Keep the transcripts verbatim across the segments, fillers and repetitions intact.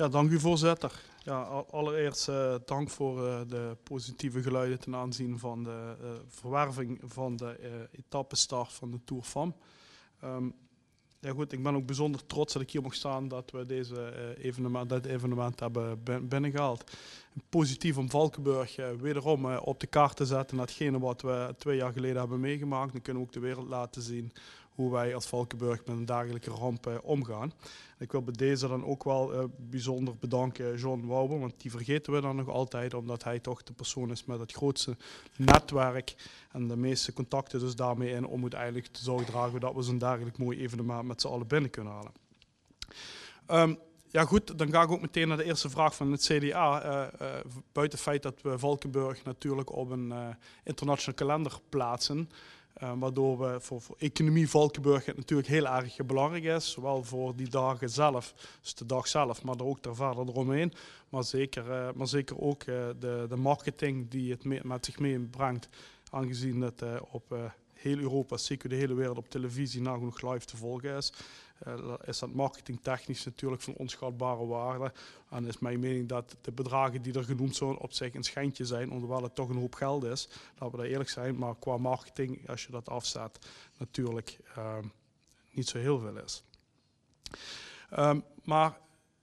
Ja, dank u voorzitter. Ja, allereerst uh, dank voor uh, de positieve geluiden ten aanzien van de uh, verwerving van de uh, etappestart van de Tour Femme. Um, ja goed, ik ben ook bijzonder trots dat ik hier mag staan dat we deze uh, evenement, dit evenement hebben binnengehaald. Positief om Valkenburg uh, wederom uh, op de kaart te zetten, datgene wat we twee jaar geleden hebben meegemaakt. Dan kunnen we ook de wereld laten zien hoe wij als Valkenburg met een dagelijkse ramp uh, omgaan. Ik wil bij deze dan ook wel uh, bijzonder bedanken John Wouwer, want die vergeten we dan nog altijd, omdat hij toch de persoon is met het grootste netwerk en de meeste contacten dus daarmee in, om uiteindelijk te zorgen dragen dat we zo'n dergelijk mooi evenement met z'n allen binnen kunnen halen. Um, Ja goed, dan ga ik ook meteen naar de eerste vraag van het C D A. Uh, uh, buiten het feit dat we Valkenburg natuurlijk op een uh, internationale kalender plaatsen. Uh, waardoor we voor, voor economie Valkenburg het natuurlijk heel erg belangrijk is. Zowel voor die dagen zelf, dus de dag zelf, maar ook daar verder eromheen. Maar zeker, uh, maar zeker ook uh, de, de marketing die het mee, met zich meebrengt. Aangezien het uh, op uh, heel Europa, zeker de hele wereld op televisie nagenoeg live te volgen is. Uh, is dat marketingtechnisch natuurlijk van onschatbare waarde. En is mijn mening dat de bedragen die er genoemd zijn op zich een schijntje zijn, hoewel het toch een hoop geld is. Laten we daar eerlijk zijn, maar qua marketing, als je dat afzet, natuurlijk uh, niet zo heel veel is. Um, maar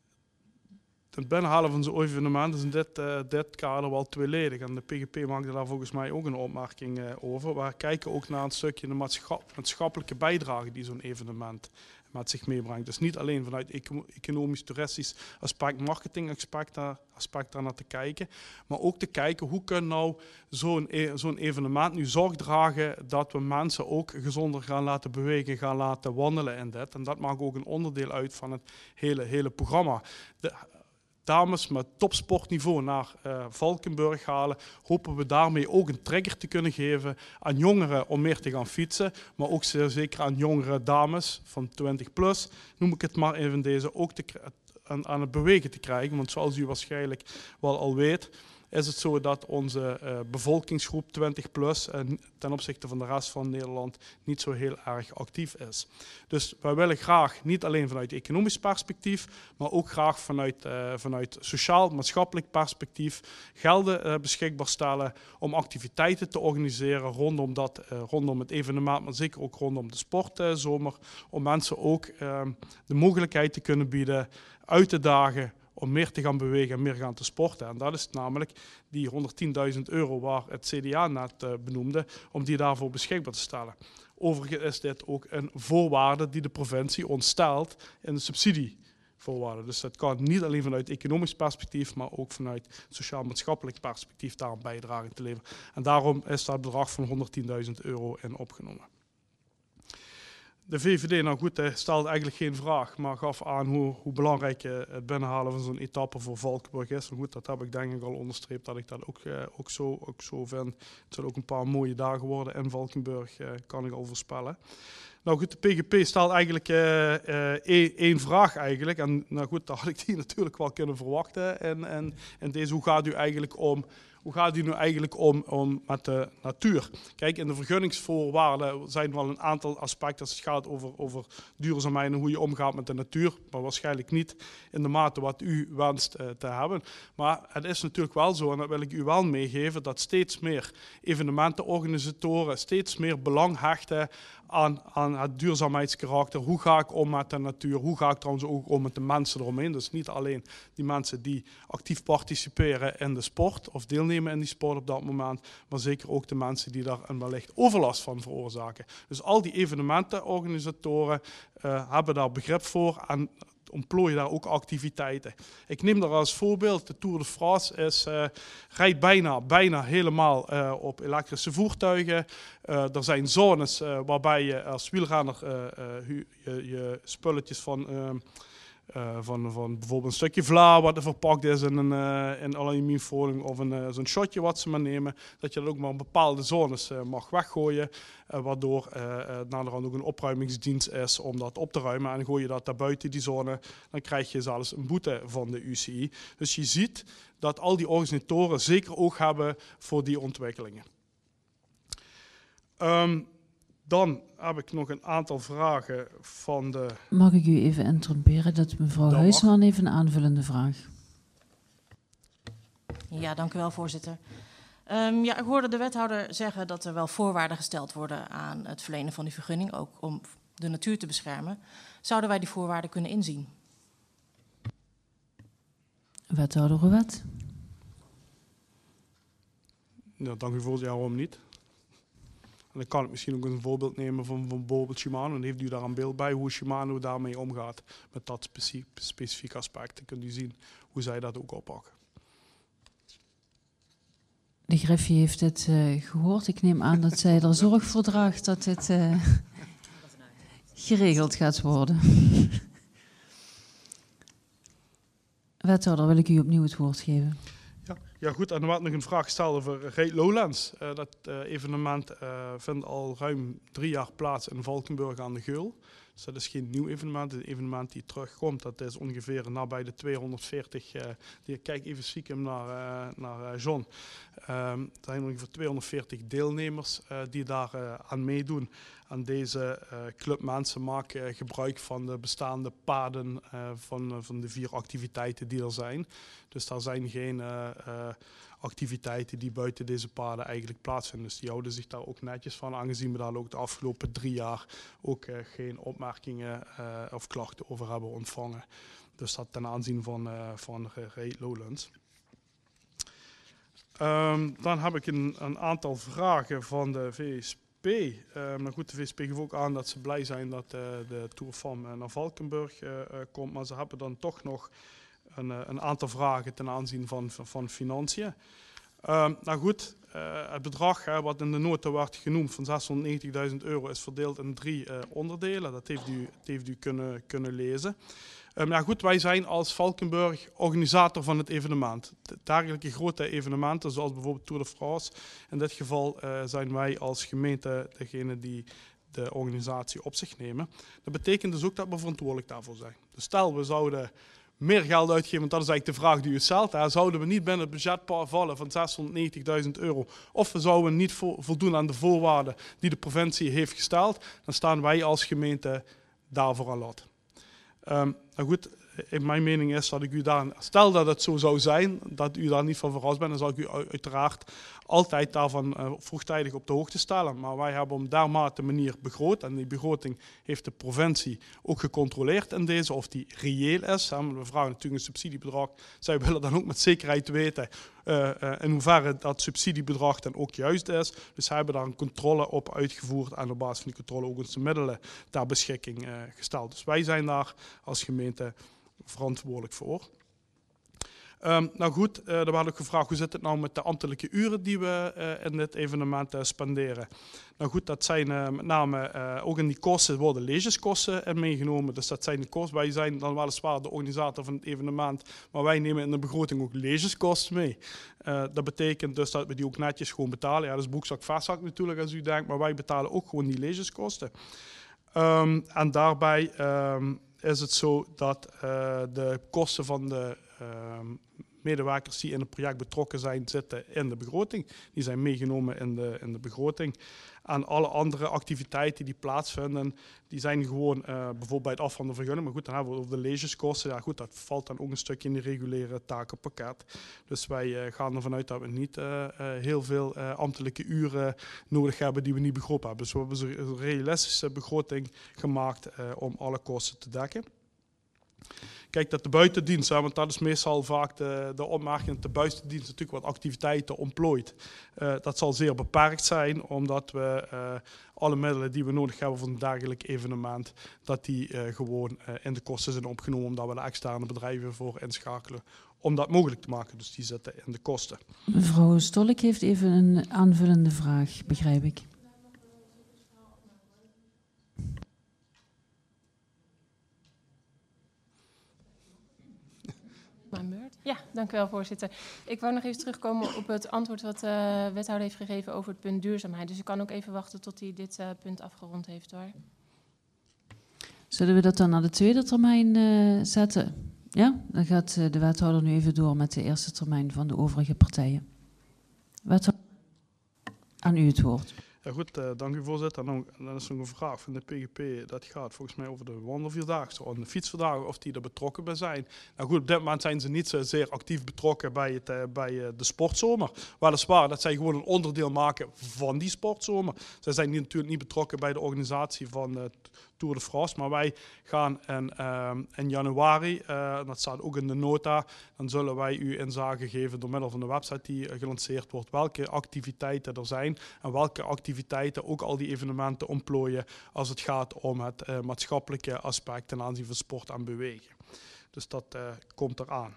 het binnenhalen van zo'n evenement is in dit, uh, dit kader wel tweeledig. En de P G P maakte daar volgens mij ook een opmerking uh, over. We kijken ook naar een stukje de maatschappelijke bijdrage die zo'n evenement met zich meebrengt. Dus niet alleen vanuit economisch, toeristisch aspect, marketing aspect daar, aspect daar naar te kijken. Maar ook te kijken hoe kan nou zo'n zo'n evenement nu zorg dragen dat we mensen ook gezonder gaan laten bewegen, gaan laten wandelen en dit. En dat maakt ook een onderdeel uit van het hele, hele programma. De, dames met topsportniveau naar uh, Valkenburg halen, hopen we daarmee ook een trigger te kunnen geven aan jongeren om meer te gaan fietsen, maar ook zeer zeker aan jongere dames van twintig plus, noem ik het maar even deze, ook te, aan, aan het bewegen te krijgen. Want zoals u waarschijnlijk wel al weet, is het zo dat onze uh, bevolkingsgroep twintig plus uh, ten opzichte van de rest van Nederland niet zo heel erg actief is. Dus wij willen graag niet alleen vanuit economisch perspectief, maar ook graag vanuit, uh, vanuit sociaal-maatschappelijk perspectief gelden uh, beschikbaar stellen om activiteiten te organiseren rondom, dat, uh, rondom het evenement, maar zeker ook rondom de sportzomer, uh, om mensen ook uh, de mogelijkheid te kunnen bieden uit te dagen om meer te gaan bewegen en meer gaan te sporten. En dat is namelijk die honderdtienduizend euro waar het C D A net uh, benoemde, om die daarvoor beschikbaar te stellen. Overigens is dit ook een voorwaarde die de provincie ons stelt in de subsidievoorwaarden. Dus het kan niet alleen vanuit economisch perspectief, maar ook vanuit sociaal-maatschappelijk perspectief daar een bijdrage te leveren. En daarom is dat bedrag van honderdtienduizend euro in opgenomen. De V V D, nou goed, stelde eigenlijk geen vraag, maar gaf aan hoe, hoe belangrijk het binnenhalen van zo'n etappe voor Valkenburg is. Maar goed, dat heb ik denk ik al onderstreept dat ik dat ook, uh, ook, zo, ook zo vind. Het zullen ook een paar mooie dagen worden in Valkenburg, uh, kan ik al voorspellen. Nou goed, de P G P stelt eigenlijk uh, uh, één vraag eigenlijk. En nou goed, daar had ik die natuurlijk wel kunnen verwachten. En, en, en deze, hoe gaat u eigenlijk om... Hoe gaat u nu eigenlijk om, om met de natuur? Kijk, in de vergunningsvoorwaarden zijn wel een aantal aspecten als het gaat over, over duurzaamheid en hoe je omgaat met de natuur. Maar waarschijnlijk niet in de mate wat u wenst uh, te hebben. Maar het is natuurlijk wel zo, en dat wil ik u wel meegeven, dat steeds meer evenementenorganisatoren steeds meer belang hechten aan, aan het duurzaamheidskarakter. Hoe ga ik om met de natuur? Hoe ga ik trouwens ook om met de mensen eromheen? Dus niet alleen die mensen die actief participeren in de sport of deelnemen in die sport op dat moment, maar zeker ook de mensen die daar een wellicht overlast van veroorzaken. Dus al die evenementenorganisatoren uh, hebben daar begrip voor en ontplooien daar ook activiteiten. Ik neem daar als voorbeeld, de Tour de France is, uh, rijdt bijna, bijna helemaal uh, op elektrische voertuigen. Uh, er zijn zones uh, waarbij je als wielrenner uh, uh, je, je spulletjes van... Uh, Uh, van, van bijvoorbeeld een stukje vla wat er verpakt is in een uh, in aluminiumfolie of een, uh, zo'n shotje wat ze maar nemen, dat je dat ook maar in bepaalde zones uh, mag weggooien, uh, waardoor uh, uh, naderhand ook een opruimingsdienst is om dat op te ruimen en gooi je dat daar buiten die zone, dan krijg je zelfs een boete van de U C I. Dus je ziet dat al die organisatoren zeker oog hebben voor die ontwikkelingen. Um, Dan heb ik nog een aantal vragen van de... Mag ik u even interromperen dat mevrouw Dat Huisman heeft een aanvullende vraag. Ja, dank u wel, voorzitter. Um, ja, ik hoorde de wethouder zeggen dat er wel voorwaarden gesteld worden aan het verlenen van die vergunning, ook om de natuur te beschermen. Zouden wij die voorwaarden kunnen inzien? Wethouder Rouwet. Ja, dank u voor, ja, waarom niet? En dan kan ik misschien ook een voorbeeld nemen van, van bijvoorbeeld Shimano. Dan heeft u daar een beeld bij hoe Shimano daarmee omgaat met dat specie specifieke aspect. Dan kunt u zien hoe zij dat ook oppakken. De greffie heeft het uh, gehoord. Ik neem aan dat zij er zorg voor draagt dat dit uh, geregeld gaat worden. Wethouder, wil ik u opnieuw het woord geven. Ja, ja goed, en er werd nog een vraag gesteld over Great Lowlands. Uh, dat uh, evenement uh, vindt al ruim drie jaar plaats in Valkenburg aan de Geul. Dus dat is geen nieuw evenement, het evenement die terugkomt. Dat is ongeveer nabij de tweehonderdveertig. Uh, die, kijk even stiekem naar, uh, naar uh, John. Um, er zijn ongeveer tweehonderdveertig deelnemers uh, die daar uh, aan meedoen. En deze uh, club mensen maken uh, gebruik van de bestaande paden uh, van, uh, van de vier activiteiten die er zijn. Dus daar zijn geen uh, uh, activiteiten die buiten deze paden eigenlijk plaatsvinden. Dus die houden zich daar ook netjes van, aangezien we daar ook de afgelopen drie jaar ook uh, geen opmerkingen uh, of klachten over hebben ontvangen. Dus dat ten aanzien van, uh, van Great Lowlands. Um, dan heb ik een, een aantal vragen van de V S P. Uh, maar goed, de V S P geeft ook aan dat ze blij zijn dat uh, de Tour van uh, naar Valkenburg uh, uh, komt. Maar ze hebben dan toch nog een, uh, een aantal vragen ten aanzien van, van, van financiën. Uh, nou goed, uh, het bedrag uh, wat in de nota werd genoemd van zeshonderdnegentigduizend euro is verdeeld in drie uh, onderdelen. Dat heeft u, dat heeft u kunnen, kunnen lezen. Um, ja goed, wij zijn als Valkenburg organisator van het evenement. Dergelijke grote evenementen, zoals bijvoorbeeld Tour de France. In dit geval uh, zijn wij als gemeente degene die de organisatie op zich nemen. Dat betekent dus ook dat we verantwoordelijk daarvoor zijn. Dus stel, we zouden meer geld uitgeven, want dat is eigenlijk de vraag die u stelt. Hè. Zouden we niet binnen het budget vallen van zeshonderdnegentigduizend euro, of we zouden niet vo voldoen aan de voorwaarden die de provincie heeft gesteld, dan staan wij als gemeente daarvoor aan lot. Um, nou goed, in mijn mening is dat ik u daar, stel dat het zo zou zijn, dat u daar niet van verrast bent, dan zal ik u uiteraard altijd daarvan uh, vroegtijdig op de hoogte stellen. Maar wij hebben op dermate manier begroot en die begroting heeft de provincie ook gecontroleerd in deze, of die reëel is. Hè. We vragen natuurlijk een subsidiebedrag. Zij willen dan ook met zekerheid weten uh, uh, in hoeverre dat subsidiebedrag dan ook juist is. Dus zij hebben daar een controle op uitgevoerd en op basis van die controle ook onze middelen ter beschikking uh, gesteld. Dus wij zijn daar als gemeente verantwoordelijk voor. Um, nou goed, uh, er werd ook gevraagd hoe zit het nou met de ambtelijke uren die we uh, in dit evenement uh, spenderen. Nou goed, dat zijn uh, met name uh, ook in die kosten worden legeskosten uh, meegenomen. Dus dat zijn de kosten. Wij zijn dan weliswaar de organisator van het evenement, maar wij nemen in de begroting ook legeskosten mee. Uh, dat betekent dus dat we die ook netjes gewoon betalen. Ja, dat is broekzak, vestzak natuurlijk als u denkt, maar wij betalen ook gewoon die legeskosten. Um, en daarbij um, is het zo dat uh, de kosten van de uh, medewerkers die in het project betrokken zijn, zitten in de begroting. Die zijn meegenomen in de, in de begroting. En alle andere activiteiten die plaatsvinden, die zijn gewoon uh, bijvoorbeeld bij het af van de vergunning. Maar goed, dan hebben we het over de legeskosten. Ja goed, dat valt dan ook een stukje in de reguliere takenpakket. Dus wij uh, gaan ervan uit dat we niet uh, uh, heel veel uh, ambtelijke uren nodig hebben die we niet begroot hebben. Dus we hebben een realistische begroting gemaakt uh, om alle kosten te dekken. Kijk, dat de buitendienst, want dat is meestal vaak de, de opmerking dat de buitendienst natuurlijk wat activiteiten ontplooit. Uh, dat zal zeer beperkt zijn, omdat we uh, alle middelen die we nodig hebben voor een dergelijk evenement, dat die uh, gewoon uh, in de kosten zijn opgenomen, omdat we de externe bedrijven voor inschakelen om dat mogelijk te maken. Dus die zitten in de kosten. Mevrouw Stolk heeft even een aanvullende vraag, begrijp ik. Mijn beurt. Ja, dank u wel, voorzitter. Ik wou nog even terugkomen op het antwoord wat de uh, wethouder heeft gegeven over het punt duurzaamheid. Dus ik kan ook even wachten tot hij dit uh, punt afgerond heeft, hoor. Zullen we dat dan naar de tweede termijn uh, zetten? Ja, dan gaat uh, de wethouder nu even door met de eerste termijn van de overige partijen. Wethouder, aan u het woord. Ja goed, uh, dank u voorzitter. Dan, dan is nog een vraag van de P G P. Dat gaat volgens mij over de wandelvierdaagse of de fietsverdagen, of die er betrokken bij zijn. Nou goed, op dit moment zijn ze niet zozeer actief betrokken bij, het, uh, bij uh, de sportzomer. Weliswaar dat zij gewoon een onderdeel maken van die sportzomer. Zij zijn niet, natuurlijk niet betrokken bij de organisatie van uh, Tour de France, maar wij gaan in, uh, in januari, uh, dat staat ook in de nota, dan zullen wij u inzage geven door middel van de website die uh, gelanceerd wordt, welke activiteiten er zijn en welke activiteiten ook al die evenementen ontplooien als het gaat om het uh, maatschappelijke aspect ten aanzien van sport en bewegen. Dus dat uh, komt eraan.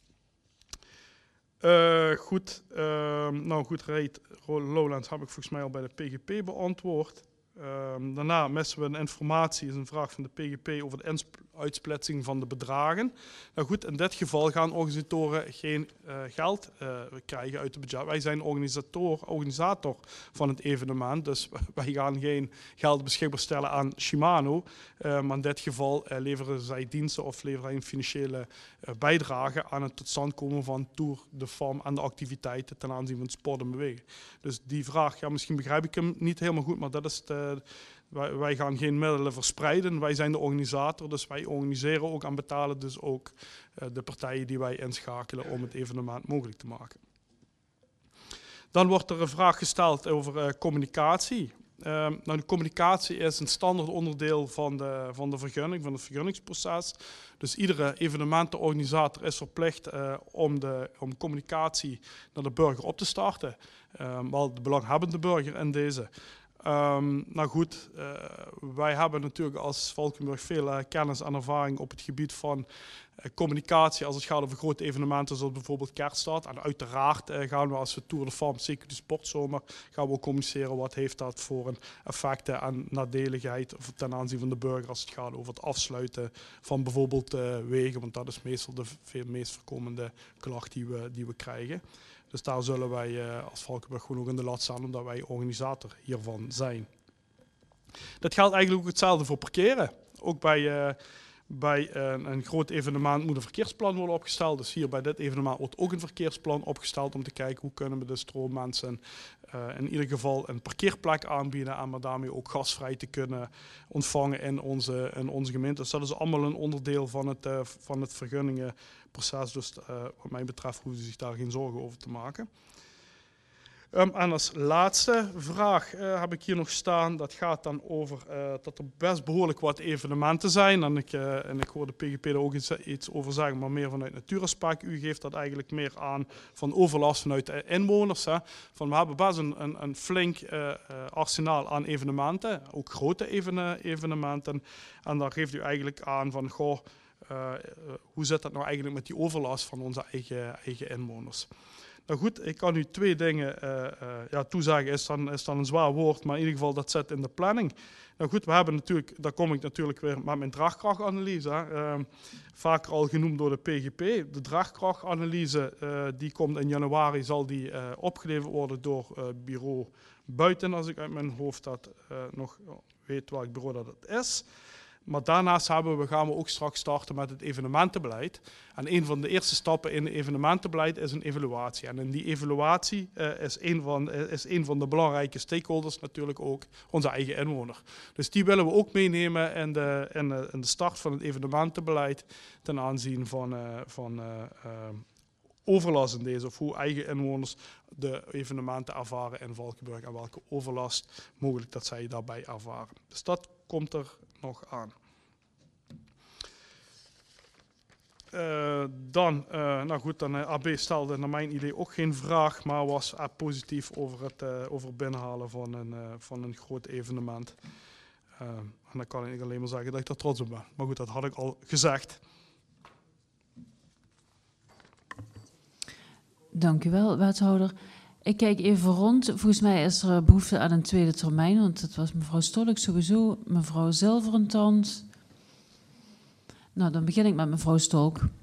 Uh, goed, uh, nou goed, Raid Lowlands heb ik volgens mij al bij de P G P beantwoord. Um, daarna missen we een informatie, is een vraag van de P G P over de uitsplitsing van de bedragen. Nou goed, in dit geval gaan organisatoren geen uh, geld uh, krijgen uit het budget. Wij zijn organisator, organisator van het evenement, dus wij gaan geen geld beschikbaar stellen aan Shimano. Uh, maar in dit geval uh, leveren zij diensten of leveren zij een financiële uh, bijdrage aan het tot stand komen van Tour de Femme en de activiteiten ten aanzien van sport en bewegen. Dus die vraag, ja, misschien begrijp ik hem niet helemaal goed, maar dat is de Wij, wij gaan geen middelen verspreiden, wij zijn de organisator, dus wij organiseren ook en betalen dus ook uh, de partijen die wij inschakelen om het evenement mogelijk te maken. Dan wordt er een vraag gesteld over uh, communicatie. Uh, nou, de communicatie is een standaard onderdeel van de, van de vergunning, van het vergunningsproces. Dus iedere evenementenorganisator is verplicht uh, om, de, om communicatie naar de burger op te starten. Uh, wel de belanghebbende burger in deze. Um, nou goed, uh, wij hebben natuurlijk als Valkenburg veel uh, kennis en ervaring op het gebied van uh, communicatie als het gaat over grote evenementen zoals bijvoorbeeld Kerststad. En uiteraard uh, gaan we als we Tour de Femme, zeker de sportzomer, gaan we ook communiceren wat heeft dat voor een effecten en nadeligheid ten aanzien van de burger als het gaat over het afsluiten van bijvoorbeeld uh, wegen, want dat is meestal de veel meest voorkomende klacht die we, die we krijgen. Dus daar zullen wij uh, als Valkenburg gewoon ook in de lat staan, omdat wij organisator hiervan zijn. Dat geldt eigenlijk ook hetzelfde voor parkeren. Ook bij, uh, bij uh, een groot evenement moet een verkeersplan worden opgesteld. Dus hier bij dit evenement wordt ook een verkeersplan opgesteld om te kijken hoe kunnen we de stroommensen uh, in ieder geval een parkeerplek aanbieden en maar daarmee ook gasvrij te kunnen ontvangen in onze, in onze gemeente. Dus dat is allemaal een onderdeel van het, uh, van het vergunningenproces. Dus uh, wat mij betreft hoeven ze zich daar geen zorgen over te maken. Um, en als laatste vraag uh, heb ik hier nog staan, dat gaat dan over uh, dat er best behoorlijk wat evenementen zijn. En ik, uh, en ik hoor de P G P er ook iets, iets over zeggen, maar meer vanuit natuuraspect. U geeft dat eigenlijk meer aan van overlast vanuit de inwoners. Hè. Van, we hebben best een, een, een flink uh, uh, arsenaal aan evenementen, ook grote even, evenementen. En daar geeft u eigenlijk aan van, goh, uh, uh, hoe zit dat nou eigenlijk met die overlast van onze eigen, eigen inwoners? Nou goed, ik kan u twee dingen uh, uh, ja, toezeggen, is dan, is dan een zwaar woord, maar in ieder geval dat zit in de planning. Nou goed, we hebben natuurlijk, daar kom ik natuurlijk weer met mijn draagkrachtanalyse, hè, uh, vaker al genoemd door de P G P. De draagkrachtanalyse uh, die komt in januari, zal die uh, opgeleverd worden door uh, bureau Buiten, als ik uit mijn hoofd dat uh, nog weet welk bureau dat het is. Maar daarnaast hebben we, gaan we ook straks starten met het evenementenbeleid. En een van de eerste stappen in het evenementenbeleid is een evaluatie. En in die evaluatie uh, is, een van, is een van de belangrijke stakeholders natuurlijk ook onze eigen inwoner. Dus die willen we ook meenemen in de, in de, in de start van het evenementenbeleid ten aanzien van, uh, van uh, uh, overlast in deze. Of hoe eigen inwoners de evenementen ervaren in Valkenburg en welke overlast mogelijk dat zij daarbij ervaren. Dus dat komt er nog aan. Uh, dan, uh, nou goed, dan uh, A B stelde naar mijn idee ook geen vraag, maar was uh, positief over het, uh, over het binnenhalen van een, uh, van een groot evenement. Uh, en dan kan ik alleen maar zeggen dat ik daar trots op ben. Maar goed, dat had ik al gezegd. Dank u wel, wethouder. Ik kijk even rond. Volgens mij is er behoefte aan een tweede termijn, want dat was mevrouw Stolk sowieso, mevrouw Zilverentand. Nou, dan begin ik met mevrouw Stolk.